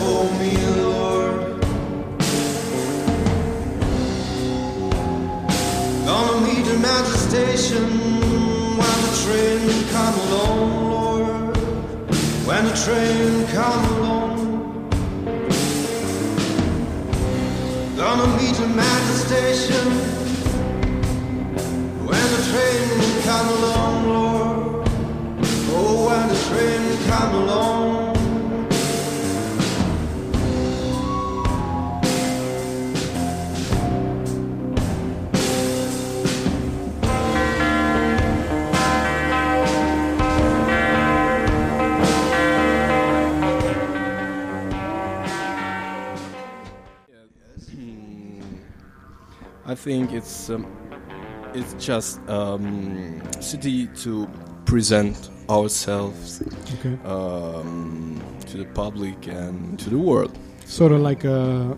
for me, Lord. Gonna meet him at the station when the train come along, Lord. When the train come along. Gonna meet him at the station when the train come along, Lord. Oh, when the train come along. I think it's just city to present ourselves to the public and to the world. Sort of like a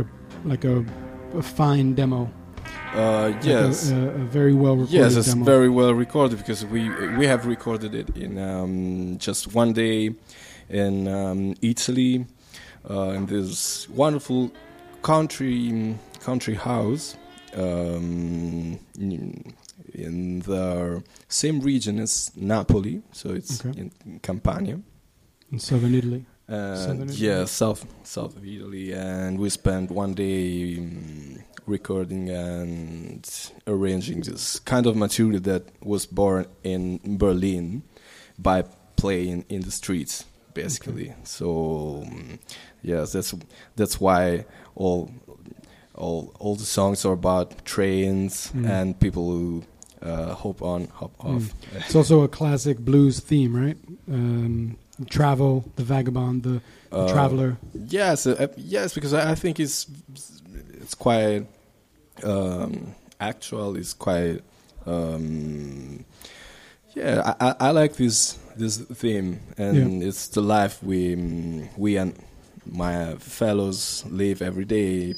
fine demo. Yes, like a very well recorded. Yes, it's demo. very well recorded because we have recorded it in just one day in Italy in this wonderful country house. In the same region as Napoli, so it's in Campania. In southern Italy. Yeah, south of Italy, and we spent one day recording and arranging this kind of material that was born in Berlin by playing in the streets, basically. Okay. So yes, that's why all the songs are about trains and people who hop on, hop off. It's also a classic blues theme, right? Travel, the vagabond, the traveler. Yes, yes, because I think it's quite actual. It's quite I like this theme, and it's the life we and my fellows live every day.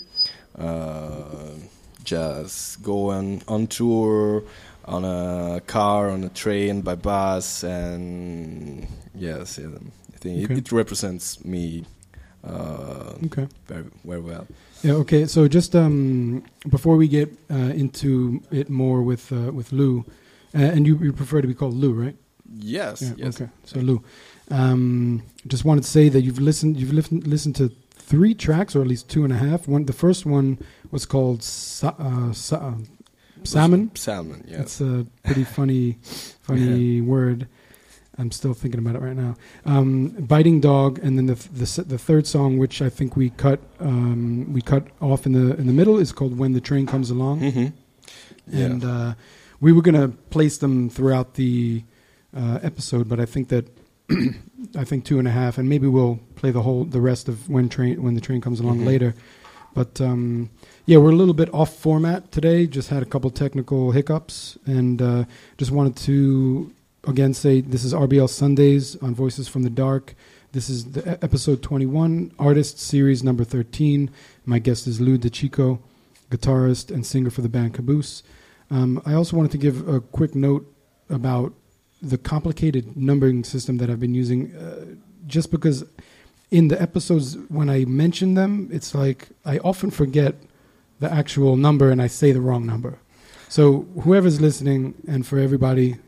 Just go on tour, on a car, on a train, by bus, and yes, I think it represents me very, very well. Yeah. Okay. So just before we get into it more with Lou, and you prefer to be called Lou, right? Yes. Yeah, yes. Okay. So Lou, just wanted to say that you've listened to 3 tracks, or at least 2.5. The first one was called Salmon. Salmon, yeah. It's a pretty funny word. I'm still thinking about it right now. Biting Dog, and then the third song, which I think we cut off in the middle, is called When the Train Comes Along. Mm-hmm. Yeah. And we were gonna place them throughout the episode, but I think that. I think 2.5, and maybe we'll play the rest of when the train comes along later. But we're a little bit off format today. Just had a couple technical hiccups, and just wanted to again say this is RBL Sundays on Voices from the Dark. This is the episode 21, Artist Series number 13. My guest is Lou DeCicco, guitarist and singer for the band Caboose. I also wanted to give a quick note about the complicated numbering system that I've been using, just because in the episodes when I mention them, it's like I often forget the actual number and I say the wrong number. So whoever's listening, and for everybody,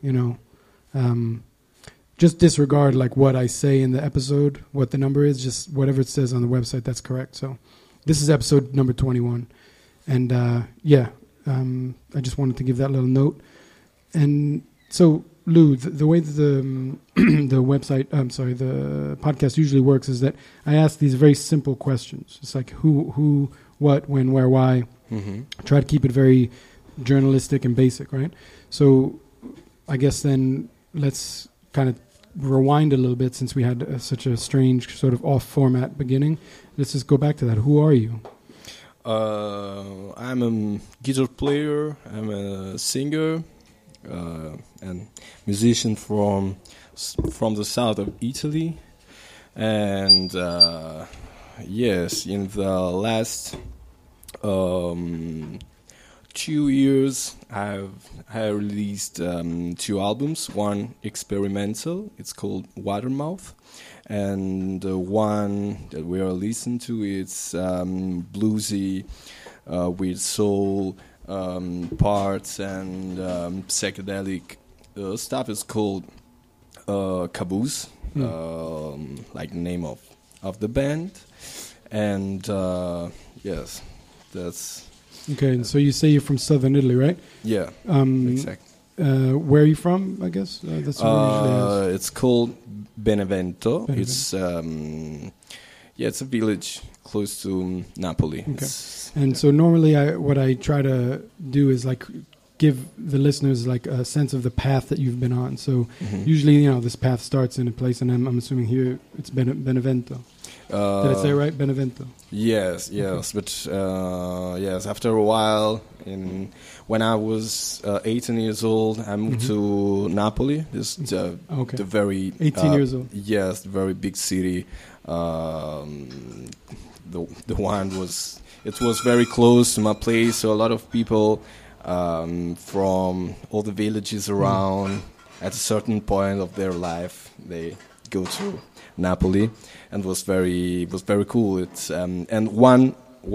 just disregard like what I say in the episode, what the number is, just whatever it says on the website, that's correct. So this is episode number 21. And I just wanted to give that little note. And so Lou, the way that the podcast usually works is that I ask these very simple questions. It's like who, what, when, where, why. Mm-hmm. Try to keep it very journalistic and basic, right? So I guess then let's kind of rewind a little bit, since we had such a strange sort of off-format beginning. Let's just go back to that. Who are you? I'm a guitar player. I'm a singer. And musician from the south of Italy, and yes, in the last 2 years I released 2 albums. One experimental, it's called Watermouth, and the one that we are listening to it's bluesy with soul parts and psychedelic stuff. Is called Caboose, like the name of the band, and yes, that's Okay, and so you say you're from southern Italy, right? yeah, exactly. Where are you from? I guess that's what we usually ask. It's called Benevento. Benevento. It's it's a village close to Napoli. Okay. It's- And so normally, what I try to do is like give the listeners like a sense of the path that you've been on. So usually, this path starts in a place, and I'm assuming here it's Benevento. Did I say it right? Benevento. Yes, but yes. After a while, when I was 18 years old, I moved to Napoli. This the very 18 years old. Yes, the very big city. The one was very close to my place, so a lot of people from all the villages around, at a certain point of their life, they go to Napoli, and was very cool. It's and one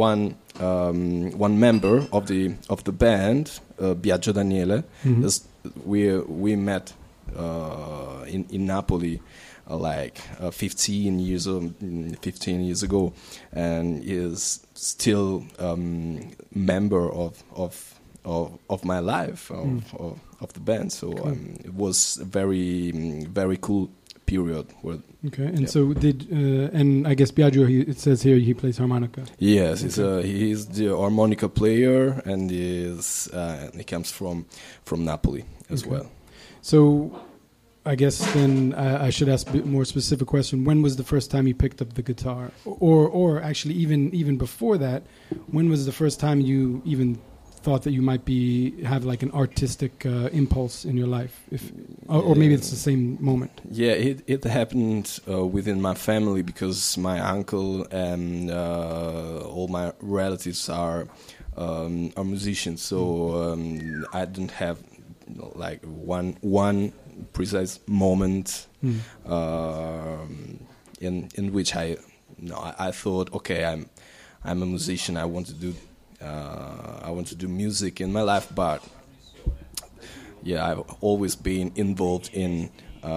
member of the band, Biagio Daniele, we met in Napoli. 15 years ago, and is still member of my life of the band. So Cool. it was a very cool period. Where, Okay, and so and I guess Biagio, it says here he plays harmonica. yes, he's the harmonica player, and he comes from Napoli as well. So I guess then I should ask a bit more specific question. When was the first time you picked up the guitar? Or actually even before that, when was the first time you even thought that you might have like an artistic impulse in your life? Or maybe it's the same moment. Yeah, it happened within my family, because my uncle and all my relatives are musicians. So I didn't have like one precise moment in which I thought, okay, I'm a musician. I want to do music in my life. But yeah, I've always been involved in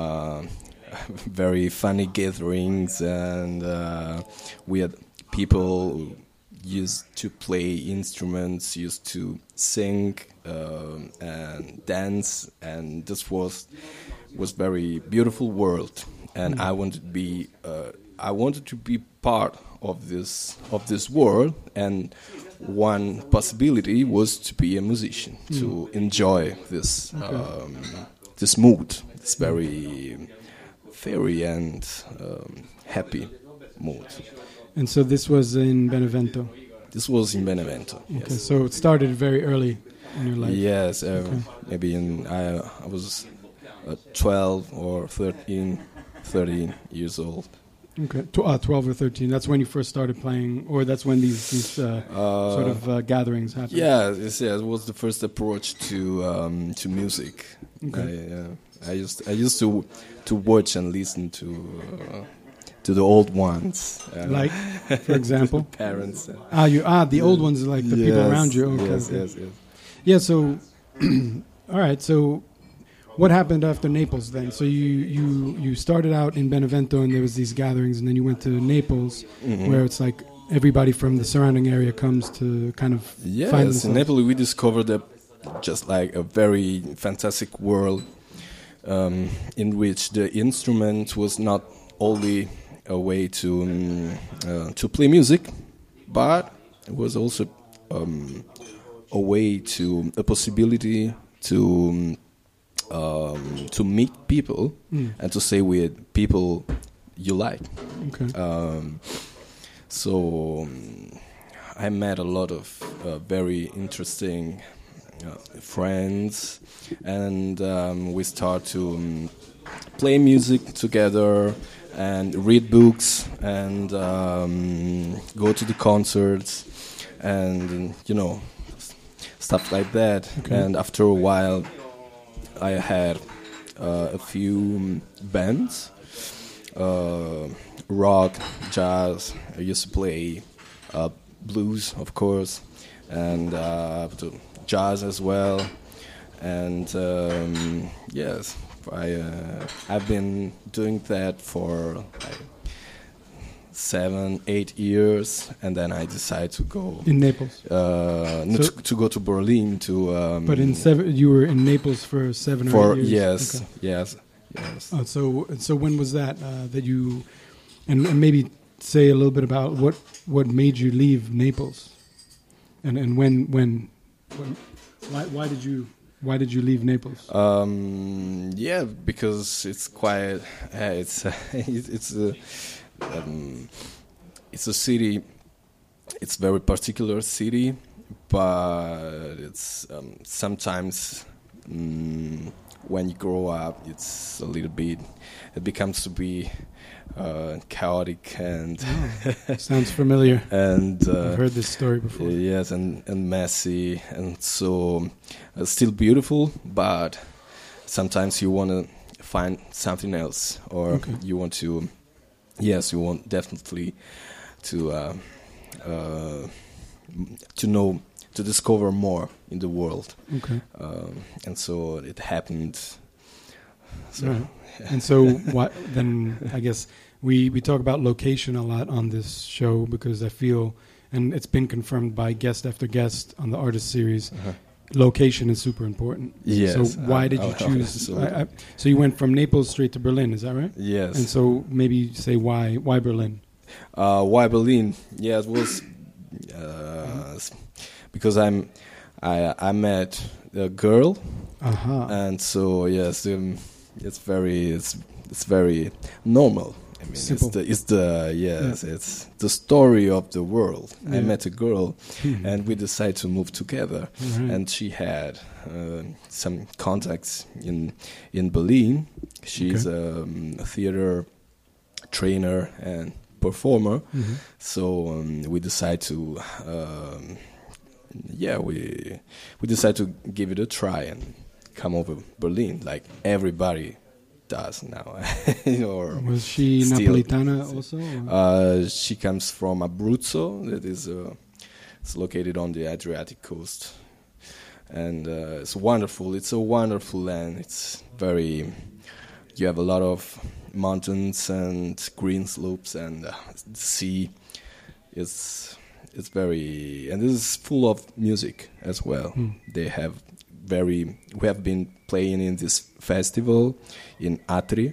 very funny gatherings, and we had people who used to play instruments, used to sing and dance, and this was very beautiful world. And I wanted to be part of this world, and one possibility was to be a musician, to enjoy this this mood, this very fairy and happy mood. And so this was in Benevento. This was in Benevento. Okay, Yes. so it started very early in your life. Yes, maybe I was 12 or 13 years old. Okay, 12 or 13. That's when you first started playing, or that's when these sort of gatherings happened. Yeah, it was the first approach to music. Okay. I used to watch and listen to the old ones, Like, for example, parents. The old ones, like the people Yes, around you. Okay, yes, okay. yes. Yeah. So, all right. So, what happened after Naples then? So you started out in Benevento, and there was these gatherings, and then you went to Naples, where it's like everybody from the surrounding area comes to kind of find Yes, themselves. in Napoli we discovered just like a very fantastic world in which the instrument was not only a way to play music, but it was also a possibility to meet people and to stay with people you like. Okay. So I met a lot of very interesting friends, and we start to play music together and read books and go to the concerts and stuff like that. Okay. And after a while I had a few bands rock, jazz. I used to play blues, of course, and to jazz as well. And yes, I've been doing that for like 7-8 years, and then I decided to go In Naples. to go to Berlin to. But you were in Naples for 7 or for 8 years. yes, Okay. yes. So when was that that you, and maybe say a little bit about what made you leave Naples, and when why did you leave Naples? Yeah, because it's quite it's a city. It's very particular city, but it's sometimes when you grow up, it's a little bit. It becomes to be chaotic and Sounds familiar. and I've heard this story before. yes, and messy, and so still beautiful, but sometimes you want to find something else, or Okay. you want to. Yes, you want definitely to know, to discover more in the world, Okay. and so it happened. So, Right. And so what then? I guess we talk about location a lot on this show because I feel, and it's been confirmed by guest after guest on the artist series. Location is super important. Yes. So why did you choose? Absolutely. So you went from Naples straight to Berlin, is that right? Yes. And so maybe say why Berlin? Why Berlin? Yeah, it was because I met a girl, and so yes, it's very normal. I mean, Simple. it's the story of the world. Yeah. I met a girl, and we decided to move together. Right. And she had some contacts in Berlin. She's a theater trainer and performer. Mm-hmm. So we decided to we decided to give it a try and come over Berlin like everybody does now. Or Was she still- Napolitana also? Or? she comes from Abruzzo. That is it's located on the Adriatic coast, and it's wonderful. It's a wonderful land. It's very. You have a lot of mountains and green slopes, and the sea. It's very, and this is full of music as well. They have we have been playing in this festival in Atri.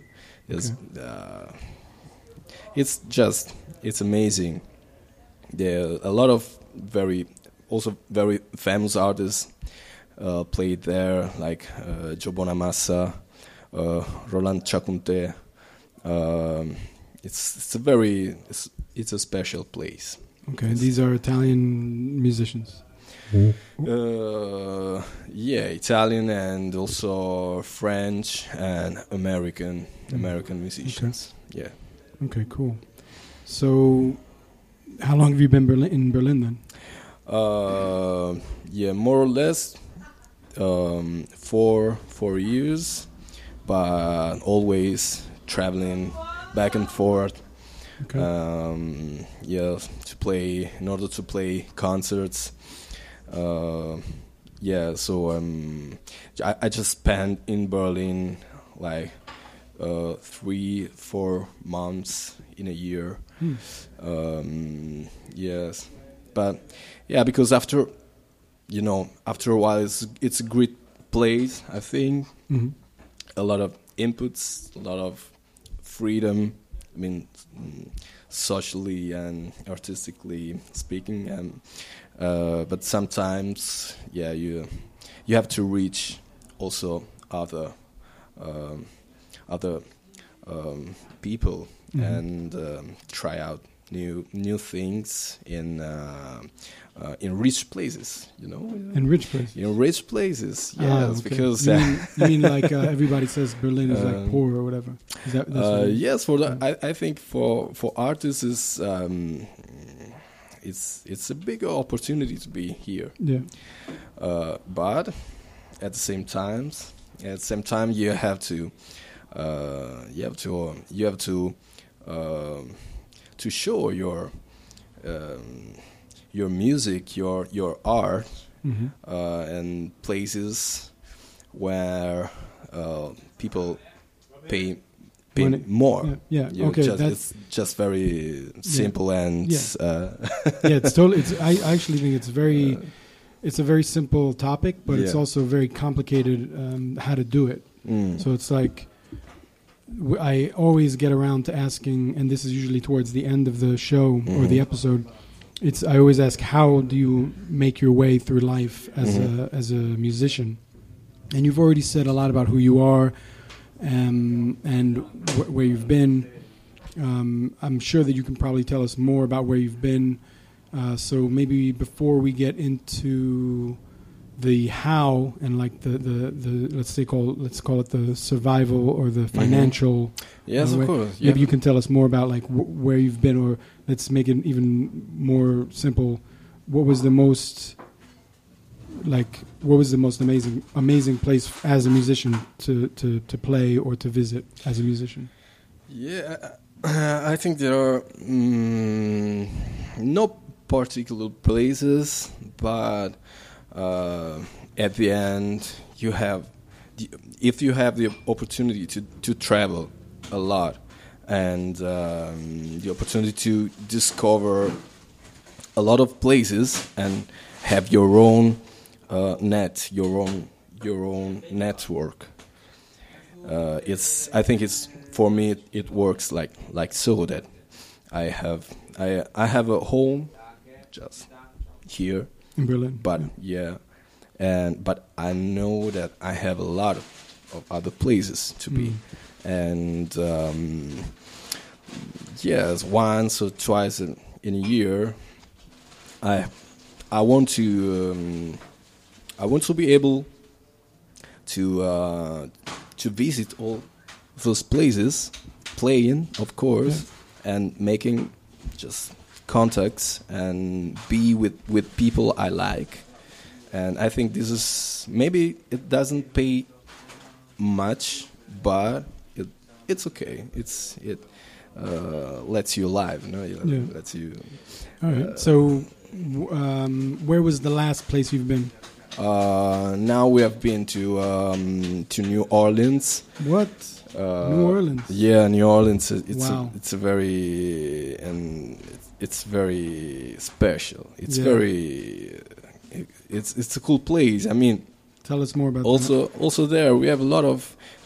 It's amazing. There are a lot of very famous artists played there, like Joe Bonamassa, Roland Chacunte. It's a special place. Okay, these are Italian musicians. Italian and also French and American musicians. Yeah. Okay, cool. So, how long have you been in Berlin then? More or less 4 years, but always traveling back and forth. Okay. In order to play concerts. I just spent in Berlin like 3-4 months in a year. Yes, but because after a while it's a great place. I think a lot of inputs, a lot of freedom. I mean, socially and artistically speaking, and but sometimes, you have to reach also other people and try out new things in rich places, In rich places. In rich places, yes, okay. because you mean like everybody says Berlin is like poor or whatever? Is that that's what yes, I think for artists it's a big opportunity to be here. Yeah. But at the same time, you have to to show your music, your art, and places where people pay more. Yeah. You Okay. it's just very simple and Yeah, it's totally. I actually think it's very. It's a very simple topic, but it's also very complicated how to do it. So it's like I always get around to asking, and this is usually towards the end of the show or the episode. I always ask, how do you make your way through life as a musician? And you've already said a lot about who you are and where you've been. I'm sure that you can probably tell us more about where you've been. So maybe before we get into the how and like the let's call it the survival or the financial. Yes, of way, course. maybe you can tell us more about like where you've been, or let's make it even more simple. What was the most amazing place as a musician to play or to visit as a musician? Yeah, I think there are no particular places, but at the end, if you have the opportunity to travel a lot and the opportunity to discover a lot of places and have your own your own network. I think it's for me it works like so that I have a home just here in Berlin, but but I know that I have a lot of other places to be, and yes, once or twice in a year, I want to be able to visit all those places, playing, of course, and making just contacts and be with people I like. And I think this is, maybe it doesn't pay much, but it's okay. It lets you alive, lets you. All right. So, where was the last place you've been? Now we have been to New Orleans. What? New Orleans. Yeah, New Orleans. Wow. It's very special. It's it's a cool place. I mean, tell us more about also there we have a lot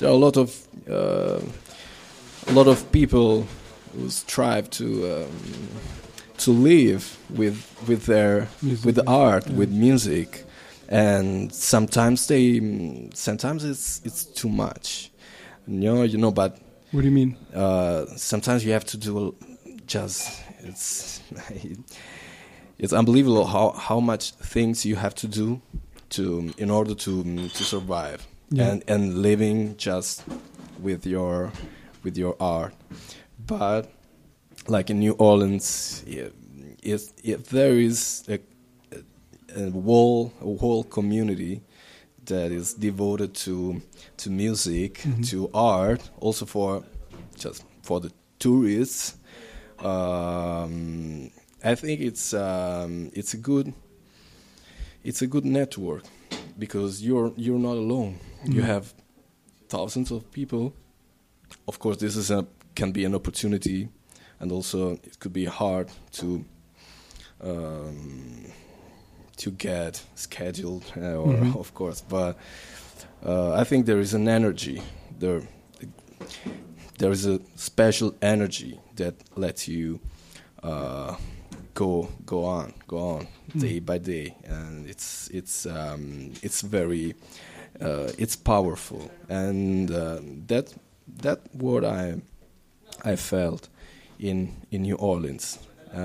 of people who strive to live with their music, with the art, with music, and sometimes it's too much, you know. But what do you mean? Sometimes you have to do it's unbelievable how much things you have to do in order to survive and living just with your art. But like in New Orleans, if there is a whole community that is devoted to music, to art, also for the tourists. I think it's a good network, because you're not alone. You have thousands of people. Of course, this can be an opportunity, and also it could be hard to get scheduled, of course. But I think there is an energy there. There is a special energy that lets you go on day by day, and it's very it's powerful, and that what I felt in New Orleans.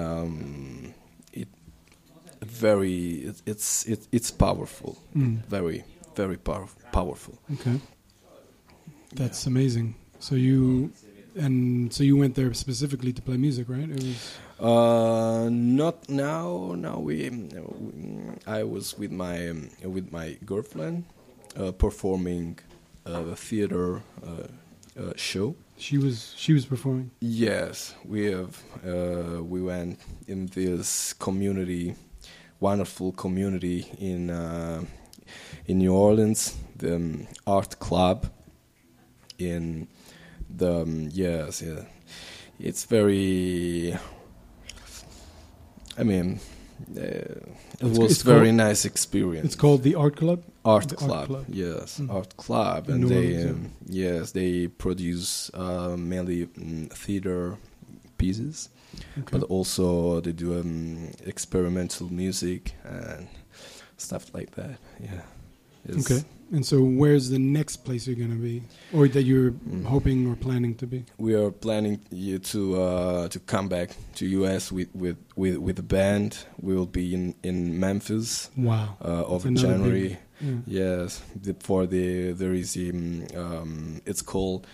It's powerful, very very powerful. Okay, that's amazing. So you went there specifically to play music, right? It was not now. Now I was with my girlfriend performing a theater show. She was performing. Yes, we have. We went in this community, wonderful community in New Orleans, the art club. In the yes, yeah, it's very. I mean, it was very nice experience. It's called the Art Club. Art The Club, Art Club. yes, Art Club, In and New they Orleans, yes they produce mainly theater pieces, Okay. but also they do experimental music and stuff like that. Yeah. It's- Okay. And so, where's the next place you're gonna be, or that you're hoping or planning to be? We are planning to come back to US with the band. We will be in Memphis Wow. over That's another January. big- yeah. Yes, there is it's called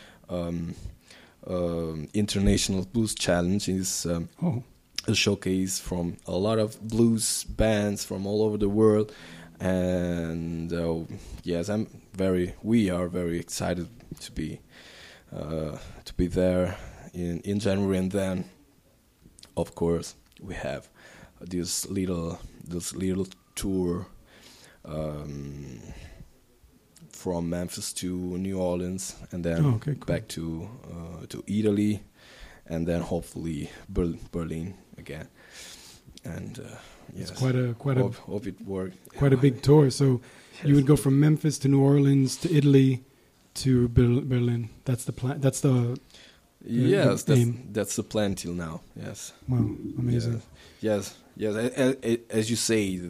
International Blues Challenge. It's Oh. a showcase from a lot of blues bands from all over the world, and yes, we are very excited to be there in January, and then of course we have this little tour from Memphis to New Orleans, and then Okay, cool. back to Italy, and then hopefully Berlin again. And yes, It's hope it worked. quite a big tour. So you would go from Memphis to New Orleans to Italy to Berlin. That's the plan. That's the Yes, the aim. that's the plan till now. Yes. wow, amazing. Yes. As you say,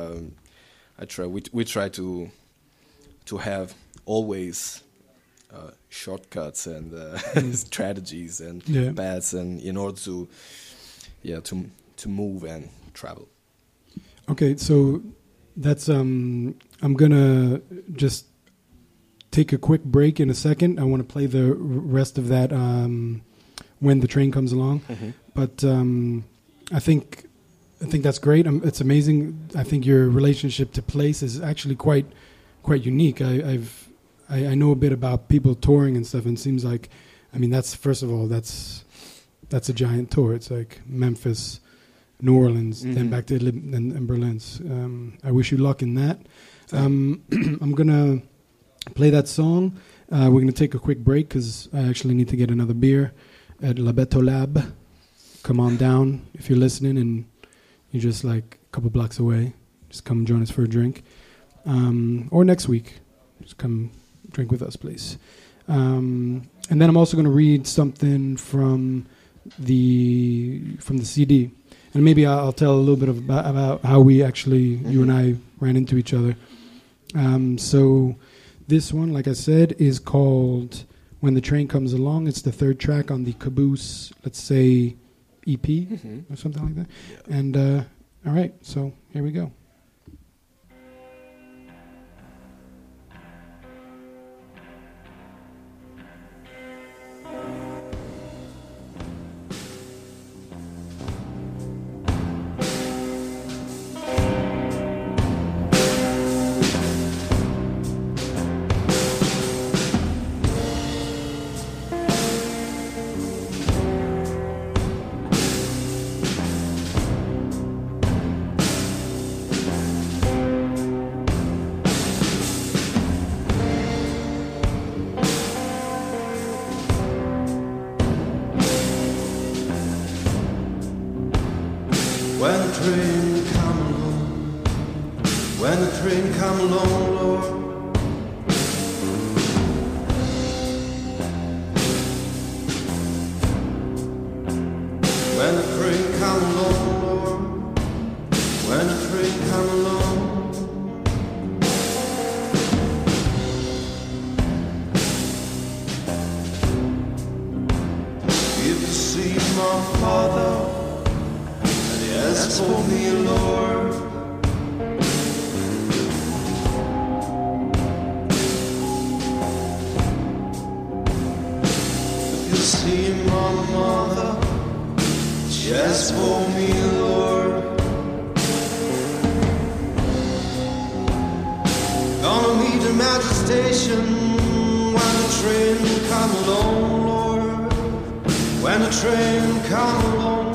we try to have always shortcuts and strategies and Yeah. paths, and in order to move and travel. Okay, so that's I'm gonna just take a quick break in a second. I want to play the rest of that when the train comes along. But I think that's great. It's amazing. I think your relationship to place is actually quite unique. I know a bit about people touring and stuff, and it seems like, I mean, that's first of all that's a giant tour. It's like Memphis, New Orleans, then back to Italy and Berlin. I wish you luck in that. I'm gonna play that song. We're gonna take a quick break because I actually need to get another beer at La Beto Lab. Come on down if you're listening and you're just like a couple blocks away. Just come join us for a drink, or next week. Just come drink with us, please. And then I'm also going to read something from the CD, and maybe I'll tell a little bit about how we actually, you and I, ran into each other. So this one, like I said, is called "When the Train Comes Along." It's the third track on the Caboose, let's say, EP or something like that. Yeah. And all right, so here we go. When the train come along, when the train come along, Lord. When the train come along, Lord. When the train come along. If you see my father, as for me, Lord, if you see my mother, just for me, Lord, gonna meet him at the station when the train come along, Lord, when the train come along,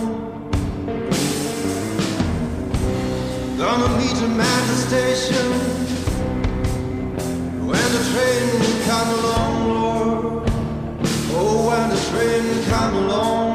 gonna meet him at the station. When the train come along, Lord, oh, when the train come along.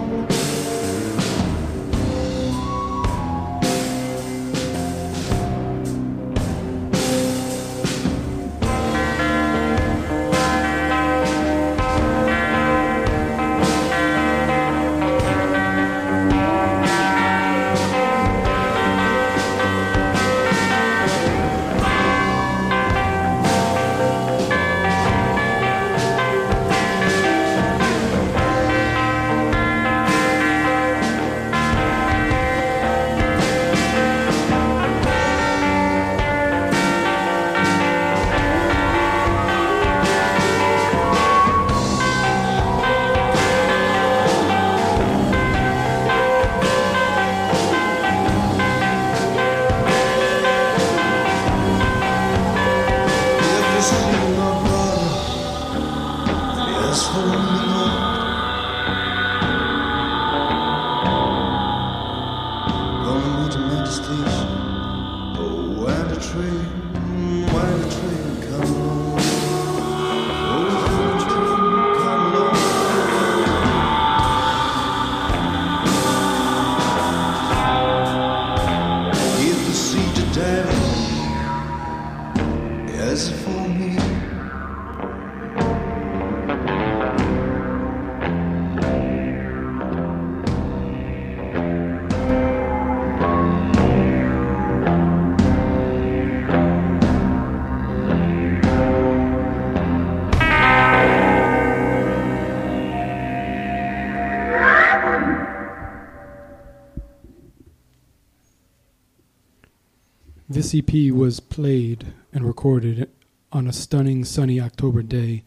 This EP was played and recorded on a stunning sunny October day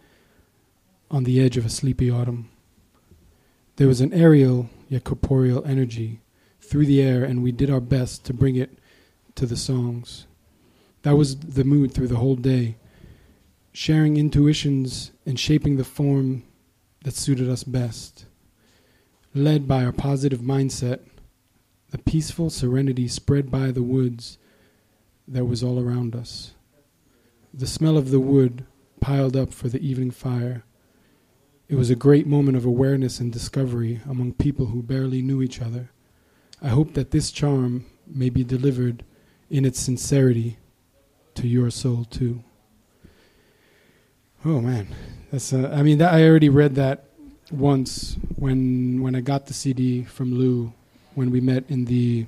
on the edge of a sleepy autumn. There was an aerial yet corporeal energy through the air, and we did our best to bring it to the songs. That was the mood through the whole day, sharing intuitions and shaping the form that suited us best. Led by our positive mindset, the peaceful serenity spread by the woods that was all around us. The smell of the wood piled up for the evening fire. It was a great moment of awareness and discovery among people who barely knew each other. I hope that this charm may be delivered in its sincerity to your soul too. Oh man, that's I already read that once when I got the CD from Lou when we met in the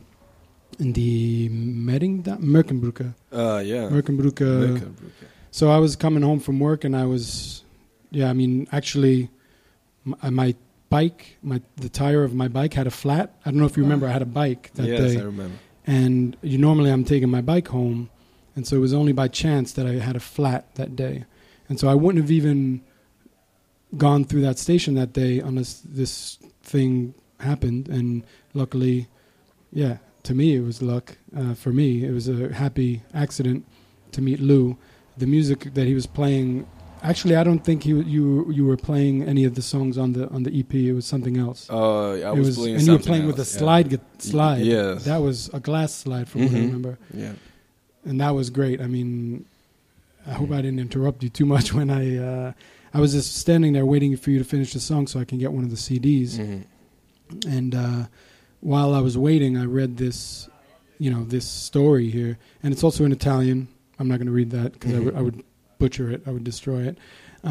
Merkenbrücke. Merkenbrücke. So I was coming home from work and I was, actually, my bike, the tire of my bike had a flat. I don't know if you remember, I had a bike that day. Yes, I remember. And normally I'm taking my bike home, and so it was only by chance that I had a flat that day. And so I wouldn't have even gone through that station that day unless this thing happened. And luckily, to me, it was luck. For me, it was a happy accident to meet Lou. The music that he was playing, actually, I don't think you were playing any of the songs on the EP. It was something else. I was playing, and you were playing with a slide. Yes, that was a glass slide, from what I remember. Yeah, and that was great. I mean, I hope I didn't interrupt you too much when I was just standing there waiting for you to finish the song so I can get one of the CDs. And while I was waiting, I read this, this story here, and it's also in Italian. I'm not going to read that because I would butcher it. I would destroy it.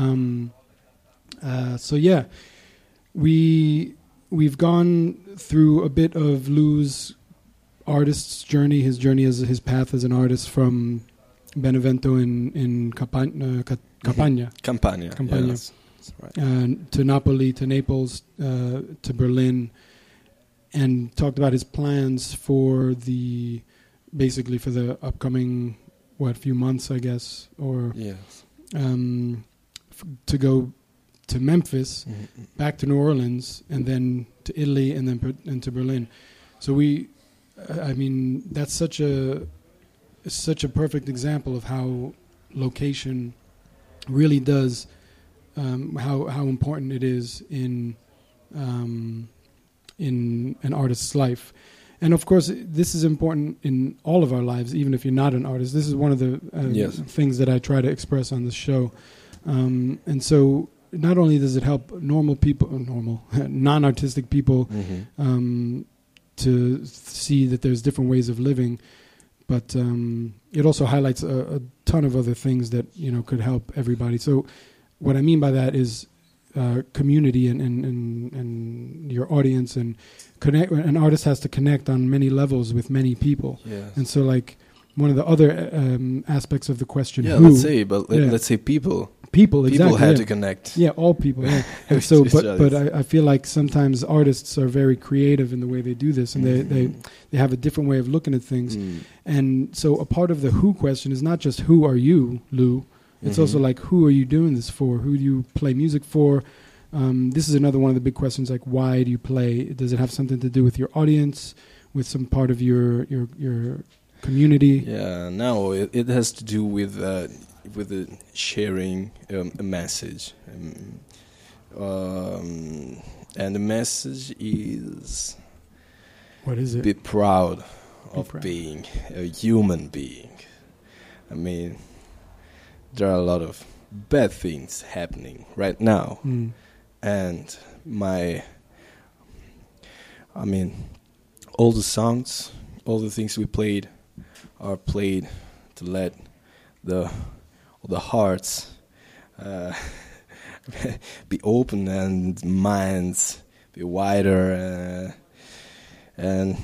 We've gone through a bit of Lou's artist's journey, his journey as his path as an artist from Benevento in Campania. Campania. Yes. That's right. To Napoli, to Naples, to Berlin, and talked about his plans for the upcoming few months, I guess, or to go to Memphis, back to New Orleans, and then to Italy, and then to Berlin. So that's such a perfect example of how location really does how important it is in an artist's life. And of course, this is important in all of our lives, even if you're not an artist. This is one of the things that I try to express on this show. And so not only does it help non-artistic people to see that there's different ways of living, but it also highlights a ton of other things that, could help everybody. So what I mean by that is community and your audience, and connect. An artist has to connect on many levels with many people. Yes. And so, like, one of the other aspects of the question, let's say people exactly, had to connect. Yeah, all people. Yeah. And so, but I feel like sometimes artists are very creative in the way they do this, and they have a different way of looking at things. And so, a part of the who question is not just who are you, Lou. It's also like, who are you doing this for? Who do you play music for? This is another one of the big questions, like, why do you play? Does it have something to do with your audience, with some part of your community? Yeah, no, it has to do with the sharing a message. And the message is... What is it? Be proud of being a human being. I mean... There are a lot of bad things happening right now. And all the songs, all the things we played are played to let the hearts be open and minds be wider. And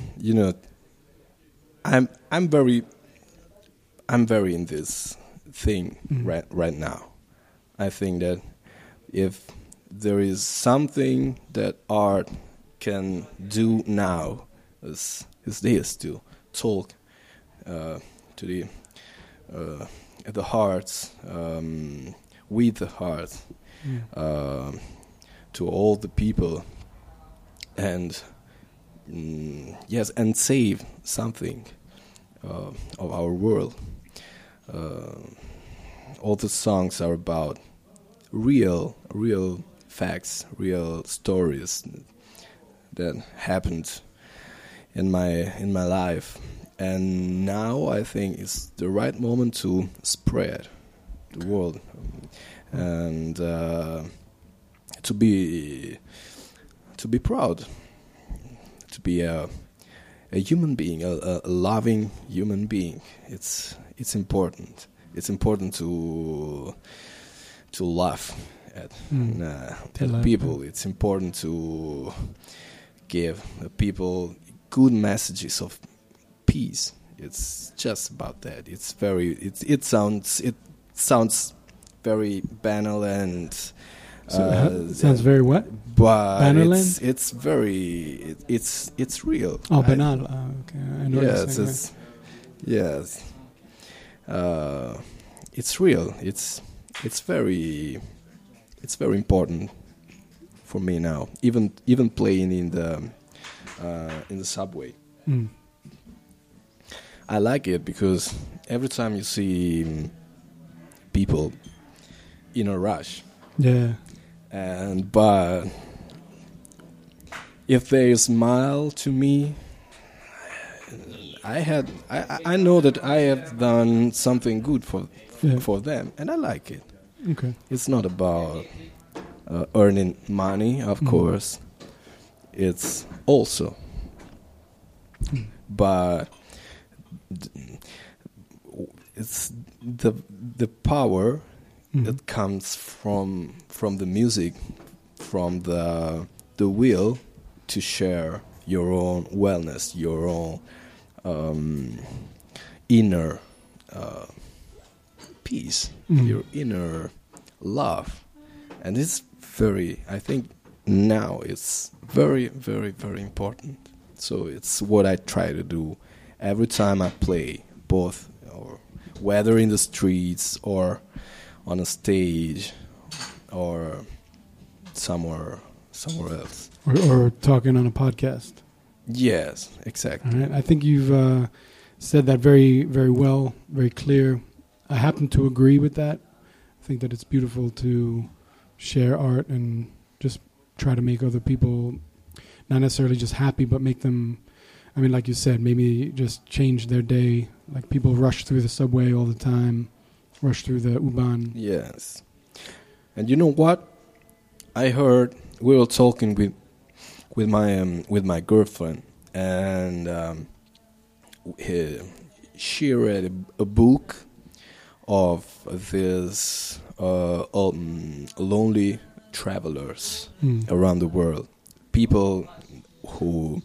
I'm very in this thing right now. I think that if there is something that art can do now, is this, to talk to the hearts, with the heart, to all the people, and and save something of our world. All the songs are about real facts, real stories that happened in my life, and now I think it's the right moment to spread the world and to be proud, to be a human being, a loving human being. It's important. It's important to laugh at people. It's important to give people good messages of peace. It's just about that. It sounds very banal and sounds very what? But banal, it's very it's real. Oh, banal. Okay, I know. Yes. It's real. It's very important for me now. Even playing in the subway. I like it because every time you see people in a rush. Yeah. But if they smile to me, I know that I have done something good for them, and I like it. Okay. It's not about earning money, of course. It's also, but it's the power that comes from the music, from the will to share your own wellness, your own inner peace, your inner love. And it's I think now it's very, very, very important. So it's what I try to do every time I play, both, or whether in the streets or on a stage or somewhere else. Or talking on a podcast. Yes, exactly. All right. I think you've said that very, very well, very clear. I happen to agree with that. I think that it's beautiful to share art and just try to make other people not necessarily just happy, but make them, I mean, like you said, maybe just change their day. Like people rush through the subway all the time, rush through the U-Bahn. Yes. And you know what? I heard we were talking with my girlfriend, and she read a book of these lonely travelers around the world, people who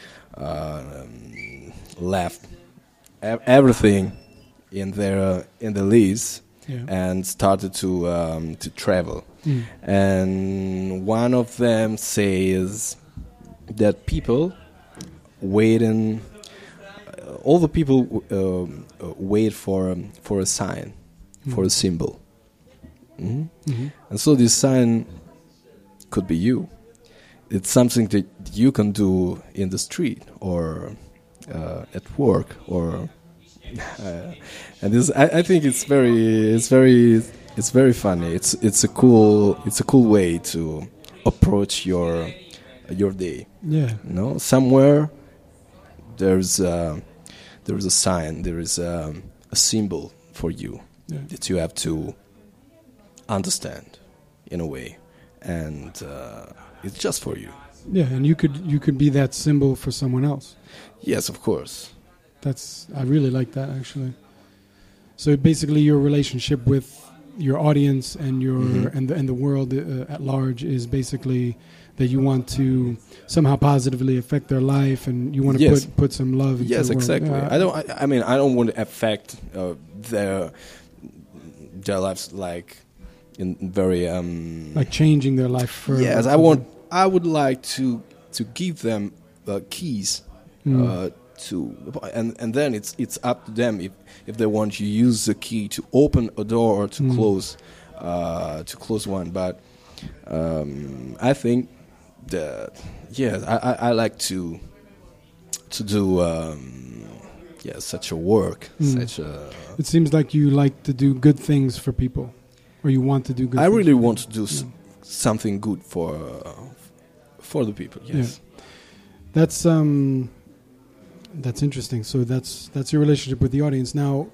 left everything in their lives and started to travel. And one of them says that people waiting, all the people wait for a sign, for a symbol. And so this sign could be you. It's something that you can do in the street or at work, or and this I think it's very funny. It's a cool way to approach your day. Yeah. You know, somewhere there's a sign, there is a symbol for you that you have to understand in a way, and it's just for you. Yeah, and you could be that symbol for someone else. Yes, of course. I really like that, actually. So basically, your relationship with your audience and your and the world at large is basically that you want to somehow positively affect their life, and you want to put some love into yes, the world. Exactly. I mean, I don't want to affect their lives like in very like changing their life further. Yes, I would like to give them keys to, and then it's up to them if they want to use the key to open a door or to close one. But I think that I like to do such a work. It seems like you like to do good things for people, or you want to do good. I things really for want to do something good for the people. Yes, that's interesting. So that's your relationship with the audience now,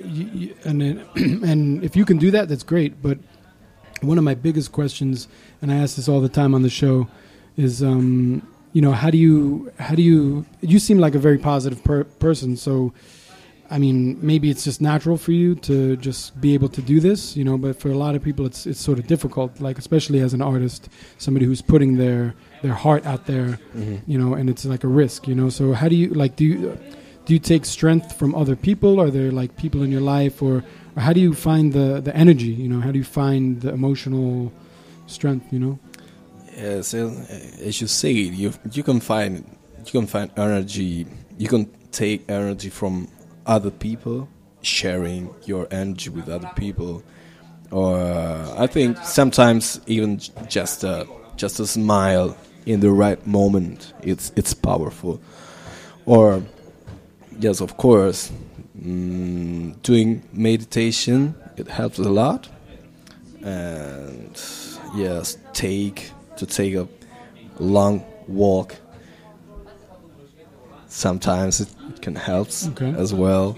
and if you can do that, that's great. But one of my biggest questions, and I ask this all the time on the show, is how do you seem like a very positive person, so I mean, maybe it's just natural for you to just be able to do this, but for a lot of people it's sort of difficult, like especially as an artist, somebody who's putting their heart out there, and it's like a risk, so how do you do you take strength from other people? Are there like people in your life, or how do you find the energy, how do you find the emotional strength, Yes, as you say, you can find energy. You can take energy from other people, sharing your energy with other people, or I think sometimes even just a smile in the right moment. It's powerful. Or yes, of course, doing meditation, it helps a lot, and yes, take a long walk. Sometimes it can help as well,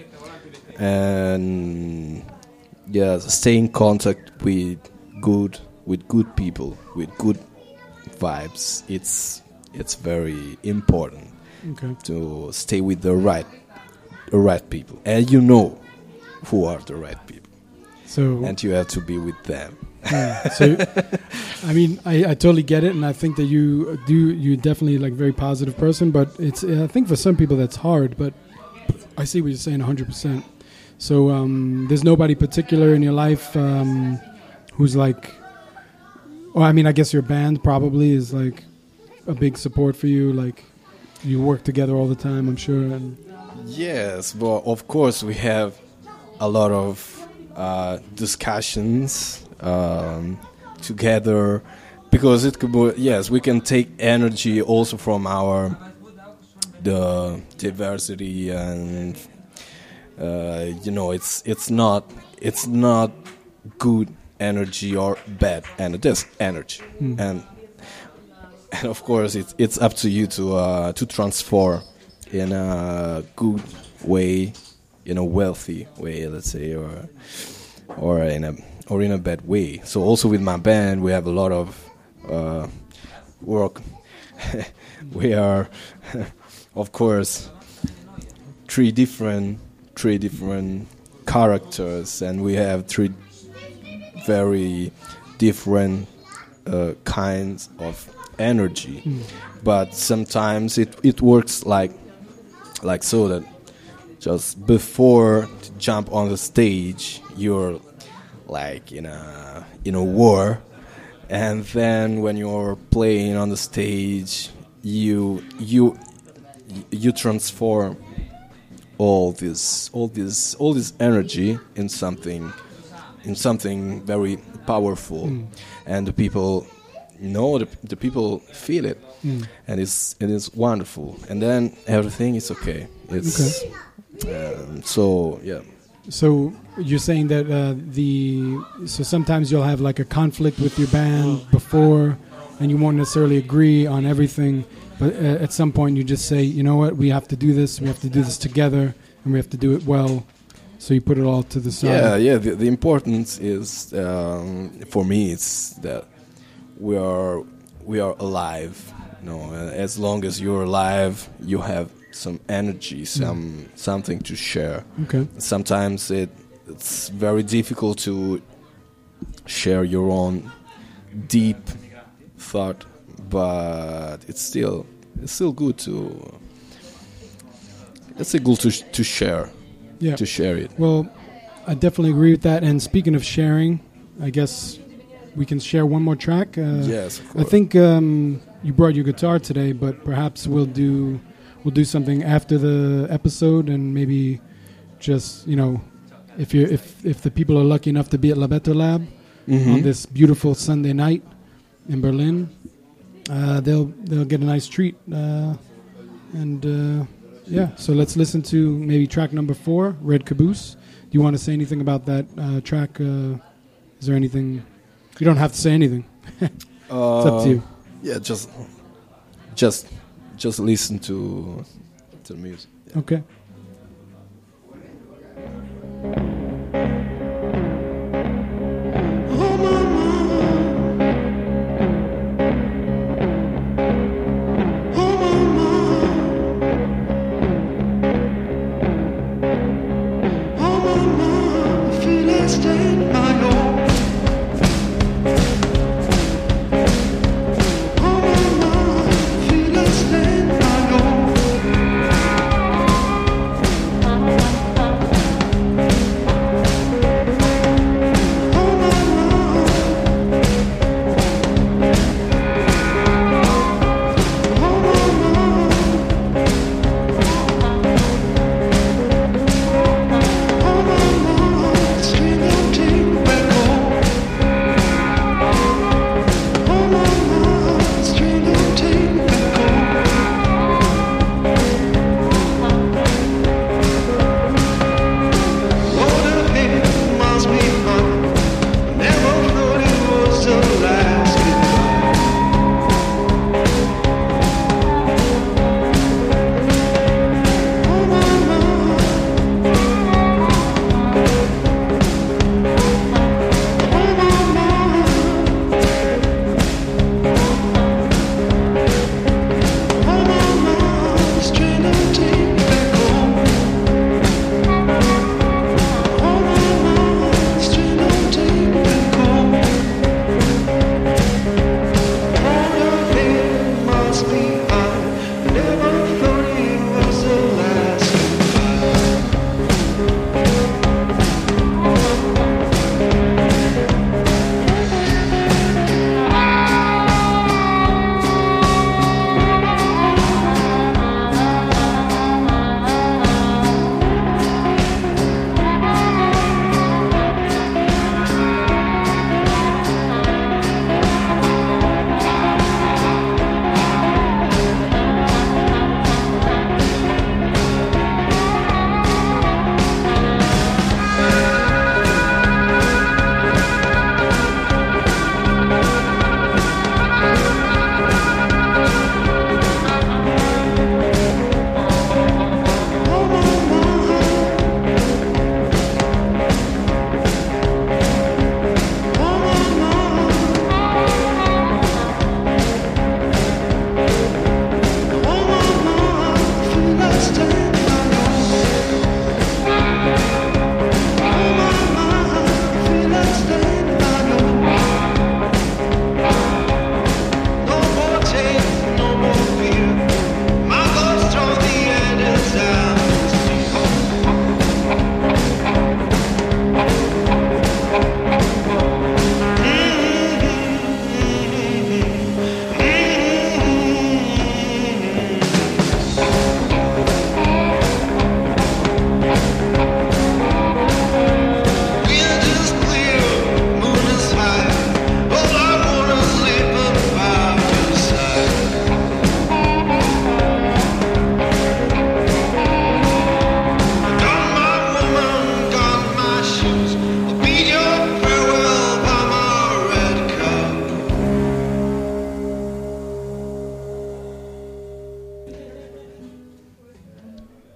and stay in contact with good people, with good vibes. It's very important to stay with the right people, and who are the right people. So, and you have to be with them. So, I mean, I totally get it, and I think that you're definitely like a very positive person. But I think for some people that's hard. But I see what you're saying 100%. So there's nobody particular in your life who's like, I mean, I guess your band probably is like a big support for you. Like you work together all the time, I'm sure. And yes, well, of course we have a lot of discussions together, because it could be, we can take energy also from the diversity, and it's not good energy or bad energy. There's energy, and of course it's up to you to transform in a good way, in a wealthy way, let's say, or in a bad way. So also with my band, we have a lot of work. We are, of course, three different characters, and we have three very different kinds of energy. But sometimes it works like so that just before to jump on the stage, you're like in a war, and then when you're playing on the stage, you transform all this energy in something very powerful, and the people know, the people feel it, and it's wonderful, and then everything is okay. It's so yeah. So you're saying that so sometimes you'll have like a conflict with your band before, and you won't necessarily agree on everything, but at some point you just say, you know what, we have to do this together, and we have to do it well. So you put it all to the side. Yeah. The importance is for me, it's that we are alive. As long as you're alive, you have some energy, something to share. Okay. Sometimes it's very difficult to share your own deep thought, but it's still good to share. Yeah. To share it. Well, I definitely agree with that. And speaking of sharing, I guess we can share one more track. Yes, of course. I think you brought your guitar today, but perhaps we'll do something after the episode, and maybe just if the people are lucky enough to be at La Better Lab on this beautiful Sunday night in Berlin, they'll get a nice treat. So let's listen to maybe track number 4, Red Caboose. Do you want to say anything about that track? Is there anything? You don't have to say anything. It's up to you. Yeah, just listen to the music. Yeah. Okay. Take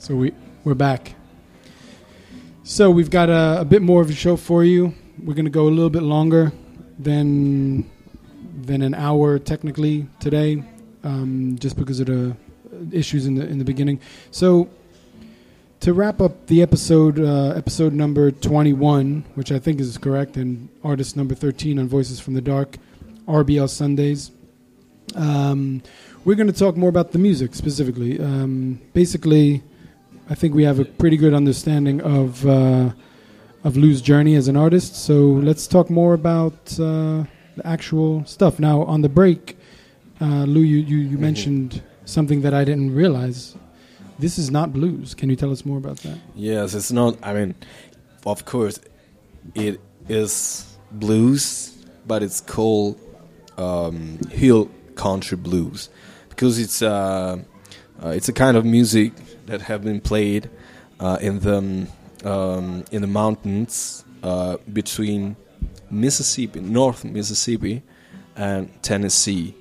So we're back. So we've got a bit more of a show for you. We're going to go a little bit longer than an hour technically today, just because of the issues in the beginning. So to wrap up the episode number 21, which I think is correct, and artist number 13 on Voices from the Dark, RBL Sundays. We're going to talk more about the music specifically. Basically, I think we have a pretty good understanding of Lou's journey as an artist. So let's talk more about the actual stuff. Now, on the break, Lou, you mentioned something that I didn't realize. This is not blues. Can you tell us more about that? Yes, it's not. I mean, of course, it is blues, but it's called hill country blues because it's a kind of music that have been played in the mountains between Mississippi, North Mississippi, and Tennessee.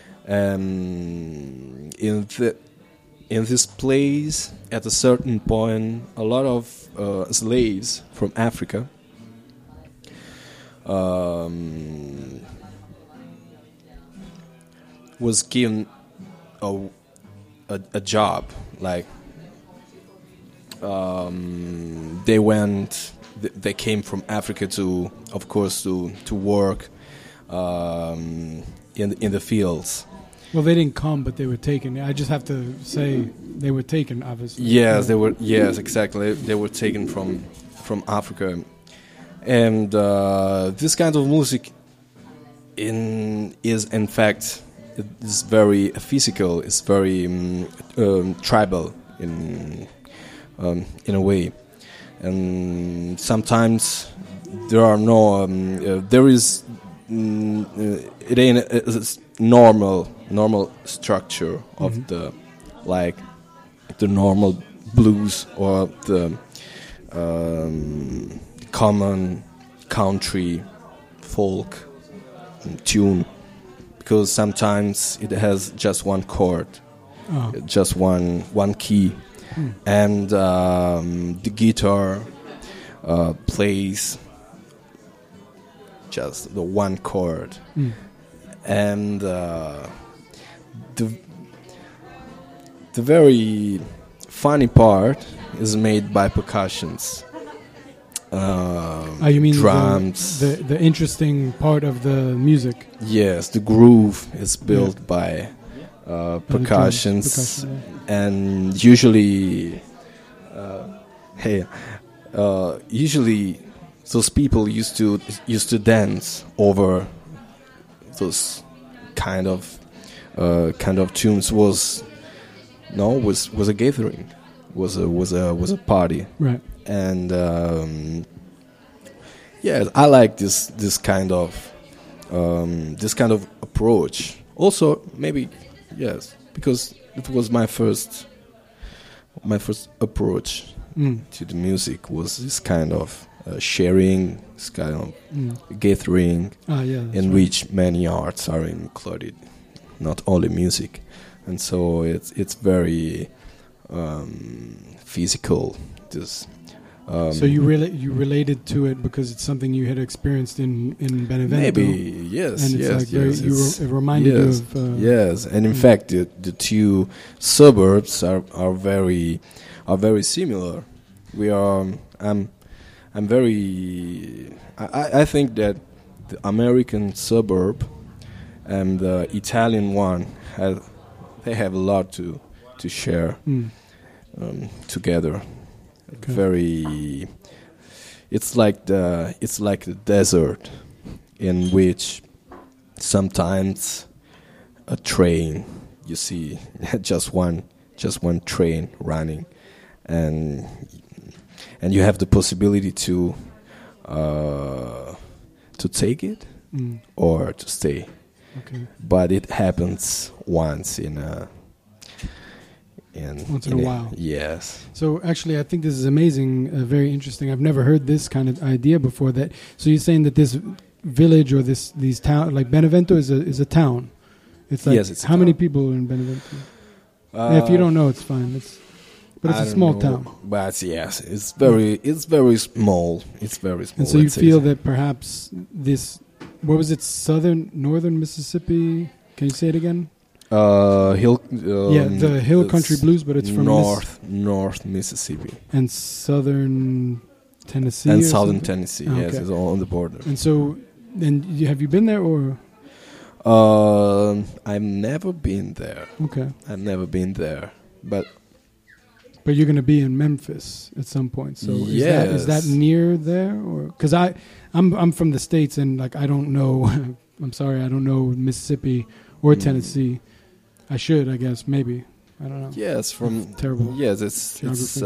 In this place, at a certain point, a lot of slaves from Africa was given a job. Like they came from Africa to work in the fields. Well, they didn't come, but they were taken. I just have to say they were taken, obviously. Yes, they were. Yes, exactly. They were taken from Africa, and this kind of music is in fact it's very physical. It's very tribal in a way, and sometimes there are no. There is. It ain't a normal structure of the normal blues or the common country folk tune, because sometimes it has just one chord, just one key, and the guitar plays just the one chord, and the very funny part is made by percussions. You mean drums? The interesting part of the music? Yes, the groove is built by percussions, and usually, usually. Those people used to dance over those kind of tunes. Was a gathering, was a party, right? And yeah, I like this kind of approach. Also, maybe yes, because it was my first approach to the music was this kind of. Sharing, this kind of gathering, in which many arts are included, not only music, and so it's very physical. This. So you related to it because it's something you had experienced in Benevento. Maybe yes, and it's yes. It reminded you of yes, and in fact the two suburbs are very similar. I think that the American suburb and the Italian one they have a lot to share together. Okay. It's like the desert in which sometimes a train, you see just one train running, and you have the possibility to take it or to stay. Okay. But it happens once in a while. Yes. So actually, I think this is amazing, very interesting. I've never heard this kind of idea before. So you're saying that this village or these town, like Benevento, is a town. It's like yes, it's how many people are in Benevento? If you don't know, it's fine. But it's I a don't small know, town. But yes, it's very small. It's very small. And so you let's say feel so. that perhaps this, what was it, northern Mississippi? Can you say it again? Hill. The Hill Country Blues, but it's from North Mississippi and southern Tennessee and or southern something? Tennessee. Oh, Yes, okay. it's all on the border. And so, have you been there or? I've never been there. Okay, But but you're going to be in Memphis at some point. So is that Yes. near there, or because I'm from the States and like I don't know. I'm sorry, I don't know Mississippi or Tennessee. I should, I guess, maybe. I don't know. yes, from Terrible Yes, it's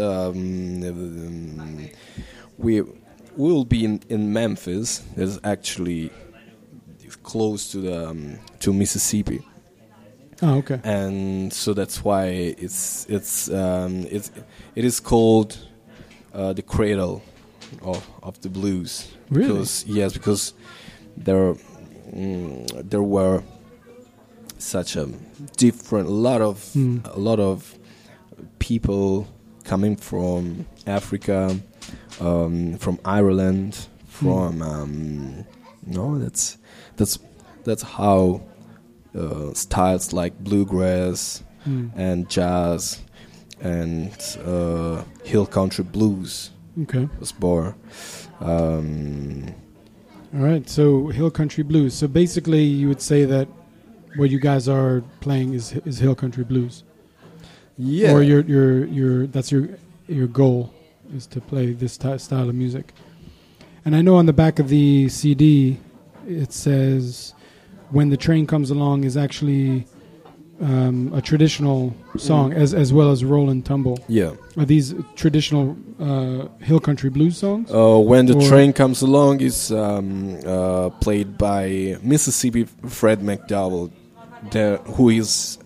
we will be in Memphis. It's actually close to the to Mississippi. Oh, okay. And so that's why it is called the cradle of the blues. Really? Because there were such a lot of people coming from Africa, from Ireland, from that's how styles like bluegrass and jazz and hill country blues Okay. was born. All right. So Hill Country Blues. So basically, you would say that what you guys are playing is Hill Country Blues. Yeah. Or your that's your goal is to play this style of music. And I know on the back of the CD it says "When the Train Comes Along" is actually a traditional song as well as "Roll and Tumble." Yeah. Are these traditional Hill Country Blues songs? When the Or- Train Comes Along is played by Mississippi Fred McDowell, who is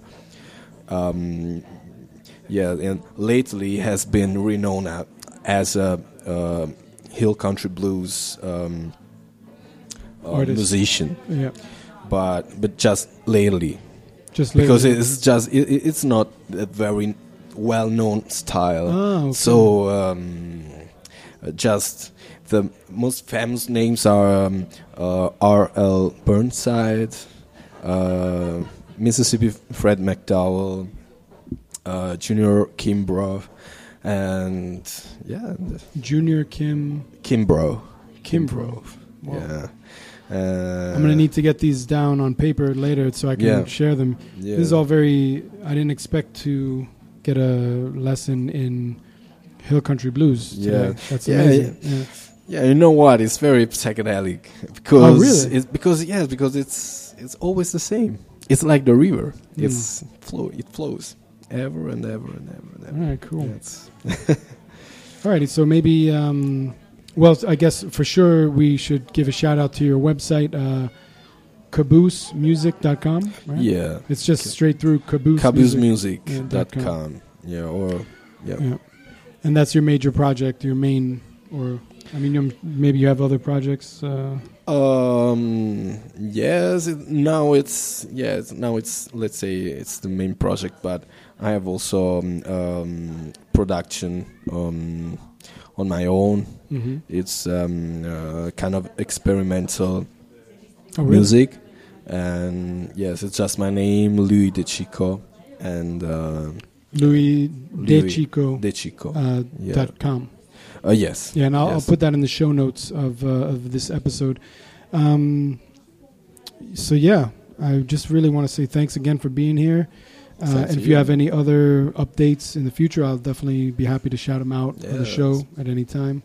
and lately has been renowned as a hill country blues Artist. musician, Yeah. but just lately. Just Because lately. it's not a very well-known style. Ah, okay. So just the most famous names are R.L. Burnside, Mississippi Fred McDowell, Junior Kimbrough, and Junior Kimbrough. Kimbrough. Wow. Yeah. I'm going to need to get these down on paper later so I can Yeah. share them. Yeah. This is all very... I didn't expect to get a lesson in Hill Country Blues today. Yeah. That's Yeah, amazing. Yeah. Yeah, you know what? It's very psychedelic because Oh, really? because it's always the same. It's like the river. Mm. It flows ever and ever and ever and ever. All right, cool. Yeah, it's All righty, so maybe... well, I guess for sure we should give a shout out to your website, caboosemusic.com, right? yeah. It's just straight through Caboose Caboosemusic.com. Yeah, or Yeah. And that's your major project, your main, or I mean, maybe you have other projects. now it's let's say it's the main project, but I have also production on my own. Mm-hmm. It's kind of experimental Oh, really? music, and yes, it's just my name, Louis De Chico, and Louis Louis DeChico De Chico. Yeah. .com. Yes. Yeah, and I'll Yes. put that in the show notes of this episode. So yeah, I just really want to say thanks again for being here. Thanks And to if you you. have any other updates in the future, I'll definitely be happy to shout them out on the Yes. show at any time.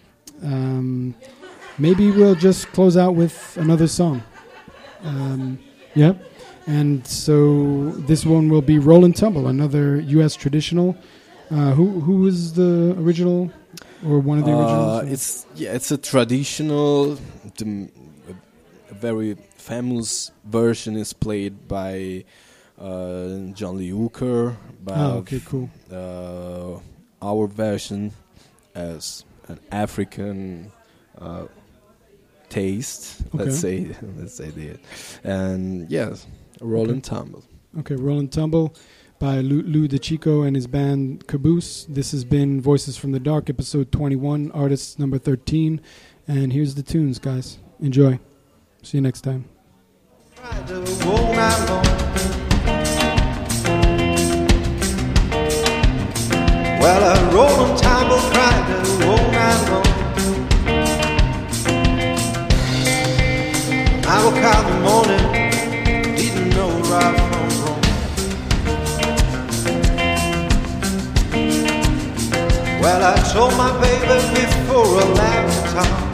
Maybe we'll just close out with another song. Yeah. And so this one will be Roll and Tumble, another U.S. traditional. Who is the original or one of the originals? It's a traditional. A very famous version is played by John Lee Hooker. Okay, cool. Our version as an African taste. Okay. Let's say that, and yes, Roll and Tumble. Okay, Roll and Tumble. by Lou DeChico and his band Caboose. This has been Voices from the Dark, episode 21, artist number 13. And here's the tunes, guys. Enjoy. See you next time. Well, I rolled on tumble, cried all night long. I woke up in the morning, didn't know right from wrong. Well, I told my baby before I left town.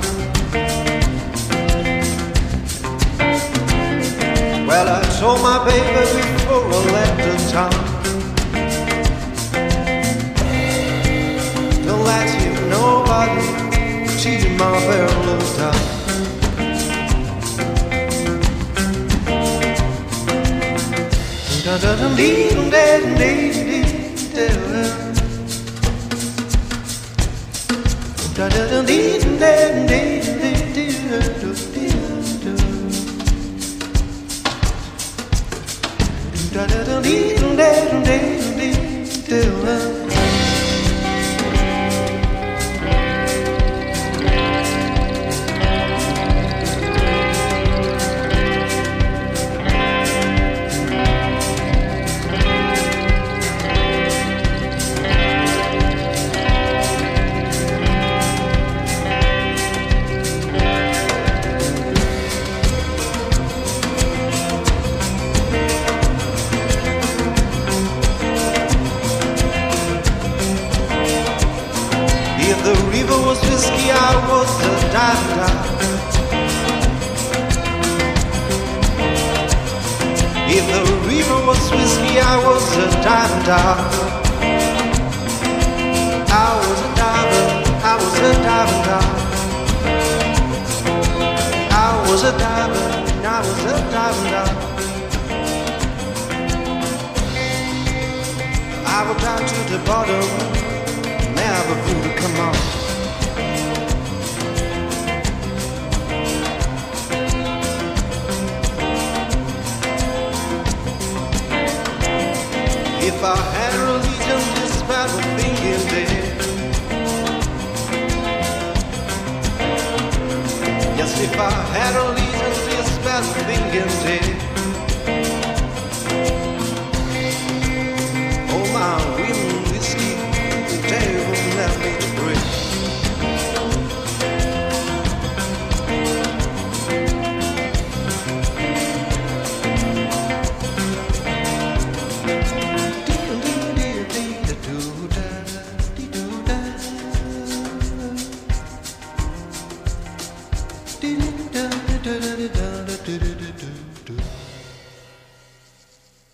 Well, I told my baby before I left the town. Don't let you nobody cheat my barrel down. Da da da dee da da dee da da da dee da dee da da da dee da da. The river was whiskey, I was a diver. If the river was whiskey, I was a diver. I was a diver, I was a diver. I was a diver, I was a diver. I will down to the bottom. Never would come on. If I had a religion, this bad would thinking dead. Yes, if I had a religion, this bad would thinking dead.